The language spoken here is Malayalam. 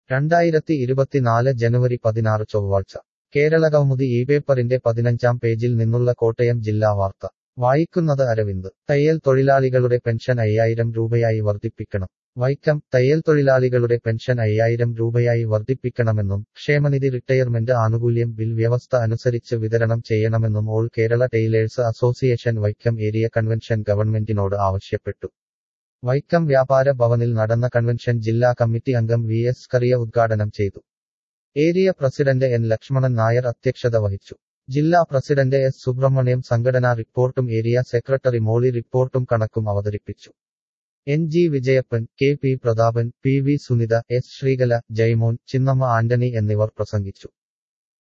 2024 ജനുവരി 16 ചൊവ്വാഴ്ച കേരളകൗമുദി ഈ പേപ്പറിന്റെ 15-ാം പേജിൽ നിന്നുള്ള കോട്ടയം ജില്ലാ വാർത്ത വായിക്കുന്നത് അരവിന്ദ് തയ്യൽ തൊഴിലാളികളുടെ പെൻഷൻ 5000 രൂപയായി വർദ്ധിപ്പിക്കണം വൈക്കം തയ്യൽ തൊഴിലാളികളുടെ പെൻഷൻ 5000 രൂപയായി വർദ്ധിപ്പിക്കണമെന്നും ക്ഷേമനിധി റിട്ടയർമെന്റ് ആനുകൂല്യം ബിൽ വ്യവസ്ഥ അനുസരിച്ച് വിതരണം ചെയ്യണമെന്നും all Kerala tailors association Vaikom area convention ഗവൺമെന്റിനോട് ആവശ്യപ്പെട്ടു. വൈക്കം വ്യാപാര ഭവനിൽ നടന്ന കൺവെൻഷൻ ജില്ലാ കമ്മിറ്റി അംഗം വി എസ് കറിയ ഉദ്ഘാടനം ചെയ്തു. Area president N Lakshmanan Nair അധ്യക്ഷത വഹിച്ചു. ജില്ലാ പ്രസിഡന്റ് എസ് സുബ്രഹ്മണ്യം സംഘടനാ റിപ്പോർട്ടും ഏരിയ സെക്രട്ടറി മോളി റിപ്പോർട്ടും കണക്കും അവതരിപ്പിച്ചു. N G Vijayappan, K P Prathapan, P V Sunitha, S Sreekala, Jaimon, Chinnamma Antony എന്നിവർ പ്രസംഗിച്ചു.